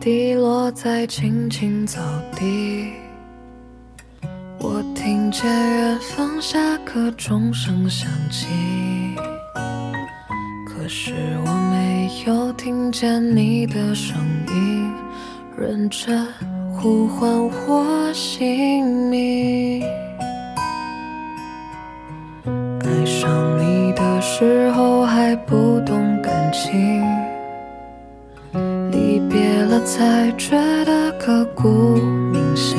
滴落在青青草地，我听见远方下课钟声响起，可是我没有听见你的声音，认真呼唤我姓名。爱上你的时候还不懂感情，离别了才觉得刻骨铭心。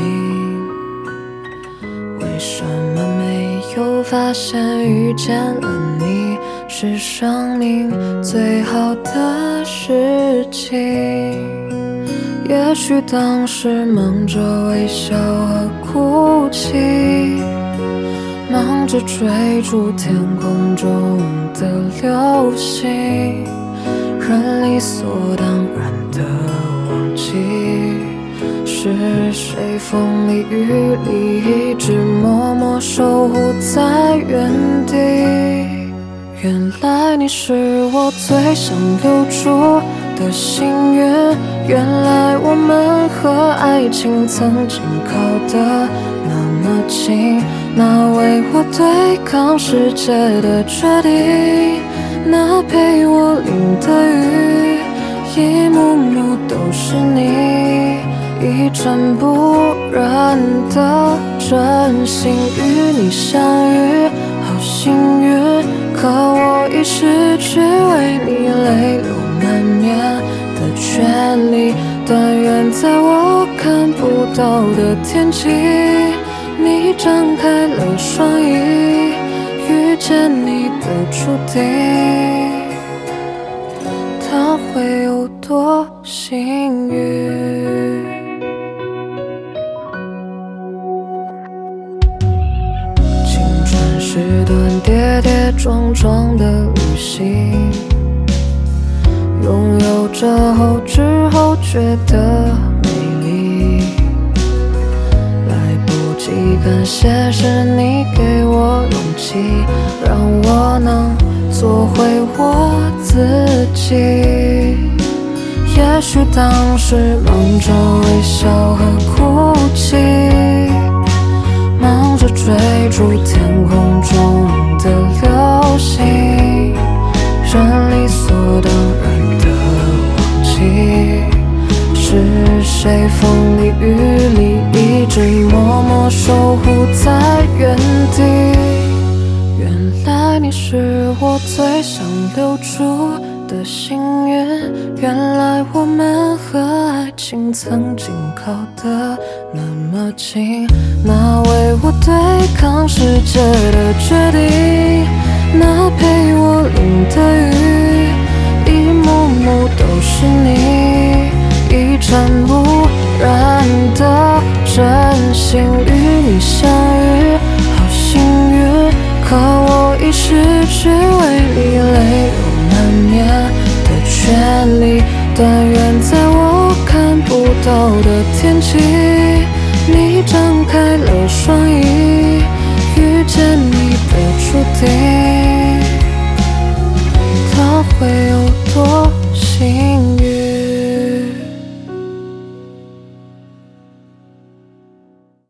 为什么没有发现遇见了你是生命最好的事情？也许当时忙着微笑和哭泣，忙着追逐天空中的流星，人理所当然的忘记，是谁风里雨里一直默默守护在原地。原来你是我最想留住的幸运，原来我们和爱情曾经靠得那么近，那为我对抗世界的决定，那陪我淋的雨，一幕幕都是你，一尘不染的真心。与你相遇好幸运，可我已失去为你泪流满面的权利。但愿在我看不到的天际，你张开了双翼，遇见你的注定，他会有多幸运？青春是段跌跌撞撞的旅行，拥有着后知后觉的美丽，来不及感谢是你给我勇气，让我能做回我自己。也许当时忙着微笑和哭泣，忙着追逐天空中的流星，人理所当然的忘记，是谁风里雨里一直默默守护在原地。原来你是我最想留住的幸运，原来我们和爱情曾经靠得那么近，那为我对抗世界的决定，那陪我淋的雨，一幕幕都是你，一尘不染的真心。与你相遇好幸运，可我已失去为你泪流满面的权利。但愿在我看不到的天际，你张开了双翼，遇见你的注定，他会